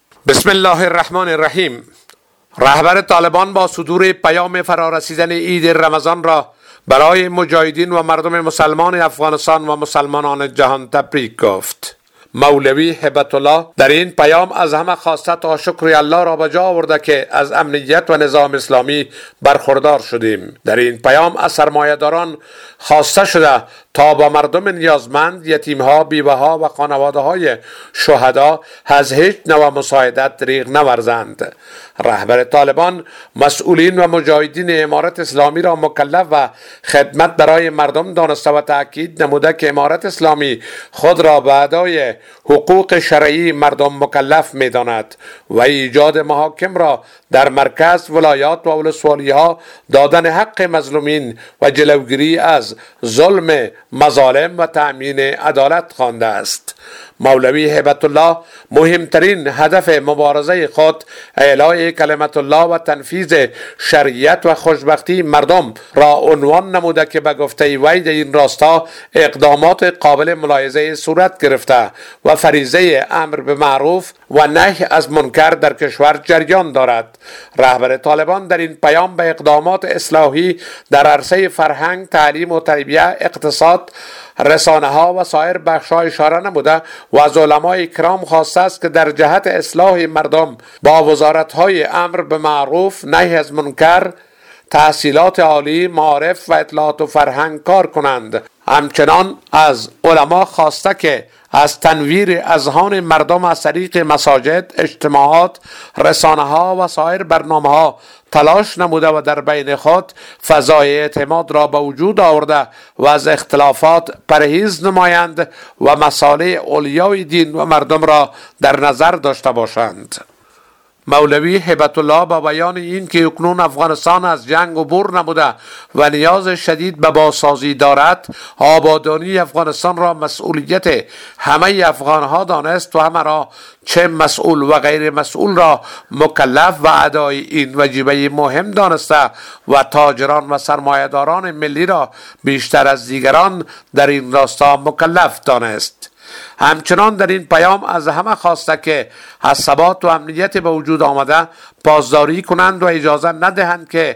بسم الله الرحمن الرحیم. رهبر طالبان با صدور پیام فرارسیدن عید رمضان را برای مجاهدین و مردم مسلمان افغانستان و مسلمانان جهان تبریک گفت. مولوی هبت الله در این پیام از همه خواسته تا شکر الله را به جا آورده که از امنیت و نظام اسلامی برخوردار شدیم. در این پیام از سرمایه‌داران خواسته شده تا با مردم نیازمند، یتیمها، بیوه‌ها و خانواده‌های شهدا از هیچ نوع مساعدت دریغ نورزند. رهبر طالبان مسئولین و مجاهدین امارت اسلامی را مکلف و خدمت برای مردم دانسته و تأکید نموده که امارت اسلامی خود را به ادای حقوق شرعی مردم مکلف می داند و ایجاد محاکم را در مرکز، ولایات و ولسوالی‌ها، دادن حق مظلومین و جلوگیری از ظلم مظالم و تأمین عدالت خوانده است. مولوی هبت الله مهمترین هدف مبارزه خود اعلاء کلمت الله و تنفیذ شریعت و خوشبختی مردم را عنوان نموده که به گفته وی در این راستا اقدامات قابل ملاحظه صورت گرفته و فریضه امر به معروف و نهی از منکر در کشور جریان دارد. رهبر طالبان در این پیام به اقدامات اصلاحی در عرصه فرهنگ، تعلیم و تربیت، اقتصاد، رسانه ها و سایر بخش ها اشاره نموده و از علمای کرام خواسته است که در جهت اصلاح مردم با وزارت های امر به معروف، نهی از منکر، تحصیلات عالی، معارف و اطلاعات و فرهنگ کار کنند. همچنان از علما خواسته که از تنویر اذهان مردم از طریق مساجد، اجتماعات، رسانه ها و سایر برنامه ها تلاش نموده و در بین خود فضای اعتماد را به وجود آورده و از اختلافات پرهیز نمایند و مصالح اولیای دین و مردم را در نظر داشته باشند. مولوی هبت الله با بیان این که اکنون افغانستان از جنگ عبور نموده و نیاز شدید به بازسازی دارد، آبادانی افغانستان را مسئولیت همه افغانها دانست و همه را، چه مسئول و غیر مسئول را، مکلف و ادای این وجیبه مهم دانسته و تاجران و سرمایه‌داران ملی را بیشتر از دیگران در این راستا مکلف دانست. همچنان در این پیام از همه خواسته که از ثبات و امنیت به وجود آمده پاسداری کنند و اجازه ندهند که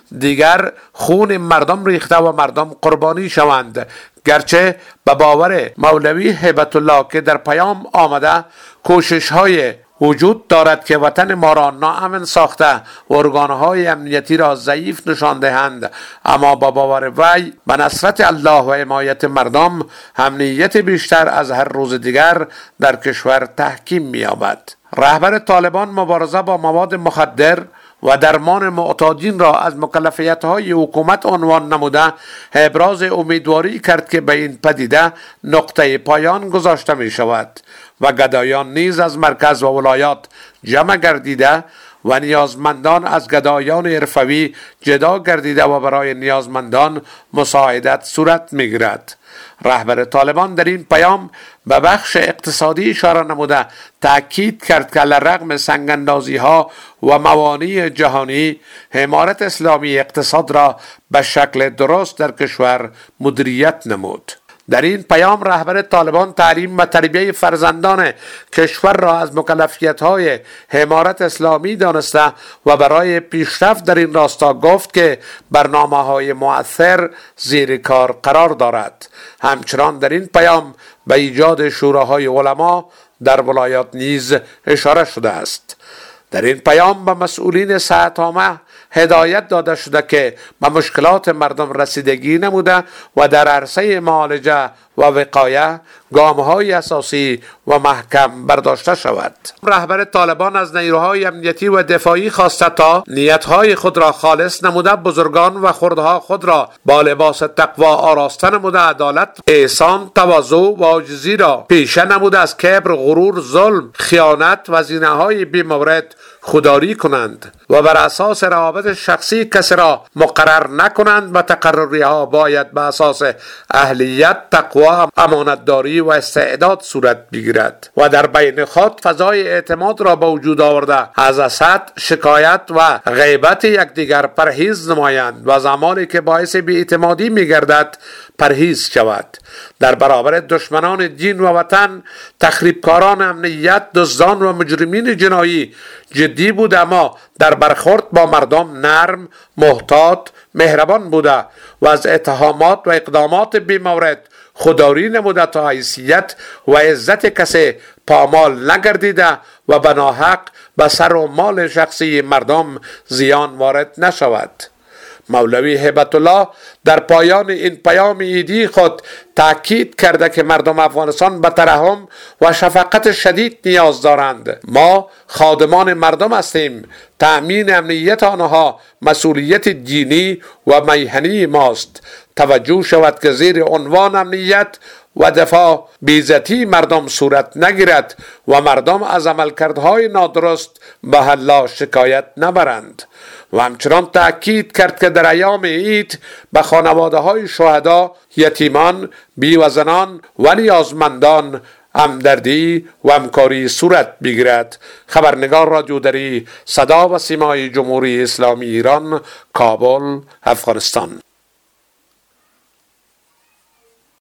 دیگر خون مردم ریخته و مردم قربانی شوند. گرچه به باور مولوی هبت الله که در پیام آمده کوشش های وجود دارد که وطن ما را ناامن ساخته ارگانهای امنیتی را ضعیف نشان دهند، اما با باور وی به نصرت الله و حمایت مردم امنیت بیشتر از هر روز دیگر در کشور تحکیم می‌یابد. رهبر طالبان مبارزه با مواد مخدر و درمان معتادین را از مکلفیت‌های حکومت عنوان نموده ابراز امیدواری کرد که به این پدیده نقطه پایان گذاشته می شود و گدایان نیز از مرکز و ولایات جمع گردیده و نیازمندان از گدایان حرفوی جدا گردیده و برای نیازمندان مساعدت صورت می گیرد. رهبر طالبان در این پیام به بخش اقتصادی اشاره نموده تأکید کرد که علیرغم سنگ‌اندازی ها و موانع جهانی، امارت اسلامی اقتصاد را به شکل درست در کشور مدیریت نمود. در این پیام رهبر طالبان تعلیم و تربیت فرزندان کشور را از مکلفیت‌های امارت اسلامی دانسته و برای پیشرفت در این راستا گفت که برنامه‌های مؤثر زیر کار قرار دارد. همچنان در این پیام به ایجاد شوراهای علما در ولایات نیز اشاره شده است. در این پیام به مسئولین صحت عامه هدایت داده شده که به مشکلات مردم رسیدگی نموده و در عرصه معالجه و وقایه گام‌های اساسی و محکم برداشته شود. رهبر طالبان از نیروهای امنیتی و دفاعی خواسته تا نیتهای خود را خالص نموده بزرگان و خردها خود را با لباس تقوا آراسته نموده عدالت، احسان، تواضع و عاجزی را پیشه نموده از کبر، غرور، ظلم، خیانت و زینه‌های بی‌مورد خودداری کنند و بر اساس روابط شخصی کسی را مقرر نکنند و تقرری ها باید به اساس اهلیت، تقوا، امانتداری آمادگی و استعداد صورت بگیرد و در بین خود فضای اعتماد را به وجود آورده از حسد، شکایت و غیبت یکدیگر پرهیز نمایند و زمانی که باعث بی‌اعتمادی می‌گردد پرهیز شود. در برابر دشمنان دین و وطن، تخریبکاران امنیت، دزدان و مجرمین جنایی جدی بود، اما در برخورد با مردم نرم، محتاط، مهربان بوده و از اتهامات و اقدامات بی‌مورد خودداری نموده تا حیثیت و عزت کسی پامال نگردیده و به ناحق به سر و مال شخصی مردم زیان وارد نشود. مولوی هیبت الله در پایان این پیام عیدی خود تأکید کرده که مردم افغانستان به ترحم و شفقت شدید نیاز دارند. ما خادمان مردم هستیم. تأمین امنیت آنها مسئولیت دینی و میهنی ماست. توجه شود که زیر عنوان امنیت و دفاع بی‌عزتی مردم صورت نگیرد و مردم از عملکردهای نادرست به حلا شکایت نبرند. و همچنان تأکید کرد که در ایام عید به خانواده های شهدا، یتیمان، بیوه‌زنان و نیازمندان همدردی و همکاری صورت بگیرد. خبرنگار رادیودری، صدا و سیمای جمهوری اسلامی ایران، کابل، افغانستان.